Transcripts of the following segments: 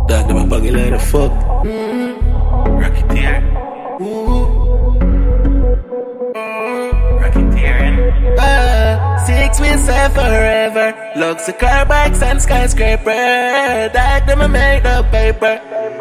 That them a buggy like the fuck. Rocketeer. Rocketeering. 6 we say forever. Looks of car bikes and skyscraper. That them a made of paper.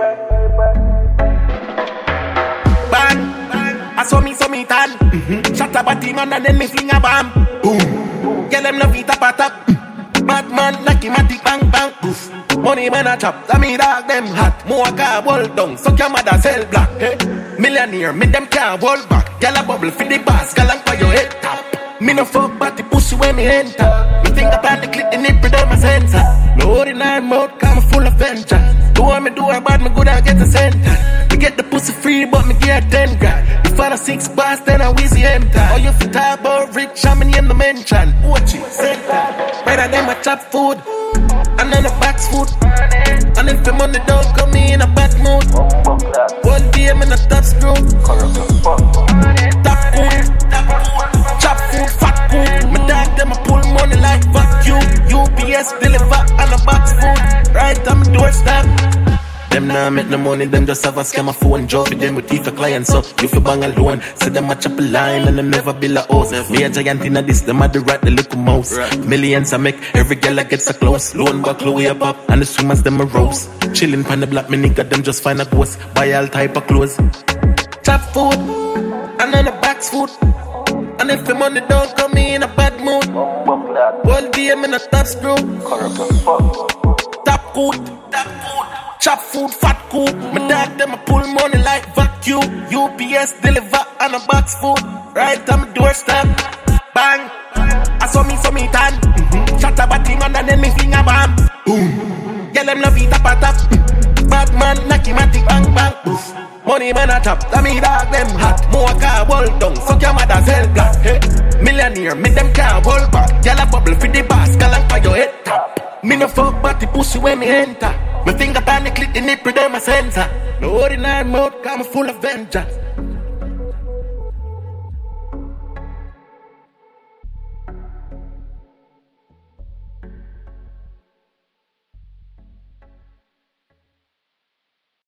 Bang, I saw me tan. Shut up a team and then me fling a bomb. Boom. Get them no feet up a top. Batman like him a tick bang bang. Oof. Money man a chop, that me dog them hot. More car hold down, suck your mother cell black. Hey, millionaire, me them can't hold back. Gyal a bubble for the boss, galang for your head top. Me no fuck but the pussy when me enter. Me think upon the clip, the nipple them a sensor. No ordinary mouth, come full of venture. Do what me do, bad me good, I get the center. Me get the pussy free, but me get 10 grand. If I a 6 bars, then I wheezy enter. Oh, you fit talk about rich, I'm in the mention. Watch it, center. Better than my chop food. And on the box food. And if the money don't come in a bad mood. One day I'm in a top screw. Top food, chop food, fat food. My dog them a pull money like vacuum. UPS deliver on a box food. Right on my doorstep. Them nah make no money, them just have a scam a phone job with them with teeth for clients, so you fi bang alone. Say them a chop a line and them never build a house. Me a giant in a this, them a the rat, the little mouse. Millions I make, every girl I get so close. Loan back, Louis up up, and the swimmers them a rose. Chillin' pan the block, me nigga them just find a ghost. Buy all type of clothes. Chop food, and on the box food. And if the money don't come in a bad mood. One day I'm in a top screw. Top good, top food. Chop food, fat cool. My dog them a pull money like vacuum. UPS deliver on a box food. Right on my doorstep. Bang. I saw me tan. Shut up a team and then me fling a bomb. Boom. Get them love it up a top. Batman knock him a tick bang bang. Oof. Money man a top. That me dog them hot. More car hold down. Suck your mother cell black. Hey. Millionaire, me them can't hold back. Gyal a bubble for the boss. Galang for your head top. Me no fuck but the pussy when me enter. My finger pan the click, the nipple, them a sensor. No ordinary mouth, come full of vengeance.